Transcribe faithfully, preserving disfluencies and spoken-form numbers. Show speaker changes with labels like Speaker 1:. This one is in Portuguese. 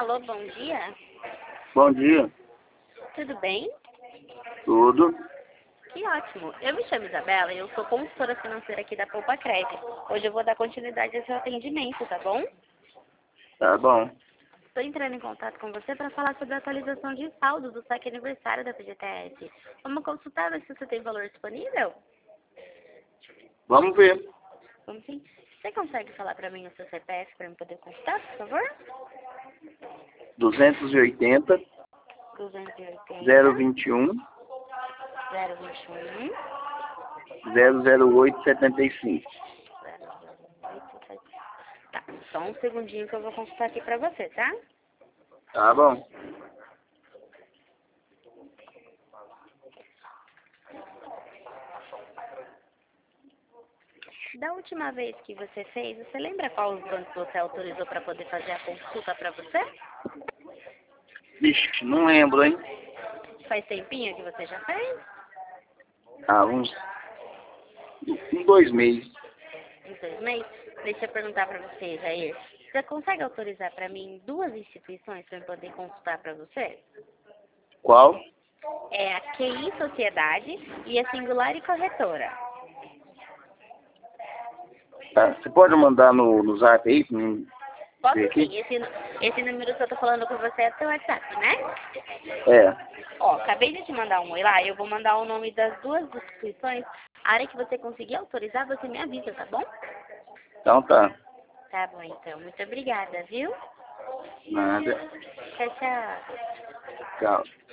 Speaker 1: Alô, bom dia.
Speaker 2: Bom dia.
Speaker 1: Tudo bem?
Speaker 2: Tudo.
Speaker 1: Que ótimo. Eu me chamo Isabela e eu sou consultora financeira aqui da Poupa Crédito. Hoje eu vou dar continuidade ao seu atendimento, tá bom?
Speaker 2: Tá bom.
Speaker 1: Estou entrando em contato com você para falar sobre a atualização de saldo do saque aniversário da F G T S. Vamos consultar ver se você tem valor disponível?
Speaker 2: Vamos ver.
Speaker 1: Vamos sim. Você consegue falar para mim o seu C P F para eu poder consultar, por favor?
Speaker 2: duzentos e oitenta,
Speaker 1: duzentos e oitenta,
Speaker 2: zero vinte e um,
Speaker 1: zero vinte e um,
Speaker 2: zero zero oito, setenta e cinco.
Speaker 1: zero zero oito. Tá, só um segundinho que eu vou consultar aqui pra você, tá?
Speaker 2: Tá bom.
Speaker 1: Da última vez que você fez, você lembra qual os bancos você autorizou para poder fazer a consulta para você?
Speaker 2: Vixe, não lembro, hein?
Speaker 1: Faz tempinho que você já fez?
Speaker 2: Ah, uns, uns dois meses.
Speaker 1: Uns dois meses? Deixa eu perguntar para você, Jair. Você consegue autorizar para mim duas instituições para eu poder consultar para você?
Speaker 2: Qual?
Speaker 1: É a Q I Sociedade e a Singular e Corretora.
Speaker 2: Tá, você pode mandar no, no zap aí? pra mim
Speaker 1: Posso
Speaker 2: ver aqui?
Speaker 1: sim. Esse, esse número que eu tô falando com você é seu WhatsApp, né?
Speaker 2: É.
Speaker 1: Ó, acabei de te mandar um oi lá, eu vou mandar o nome das duas instituições. A área que você conseguir autorizar, você me avisa, tá bom?
Speaker 2: Então tá.
Speaker 1: Tá bom, então. Muito obrigada, viu?
Speaker 2: Nada.
Speaker 1: Tchau, tchau.
Speaker 2: Tchau.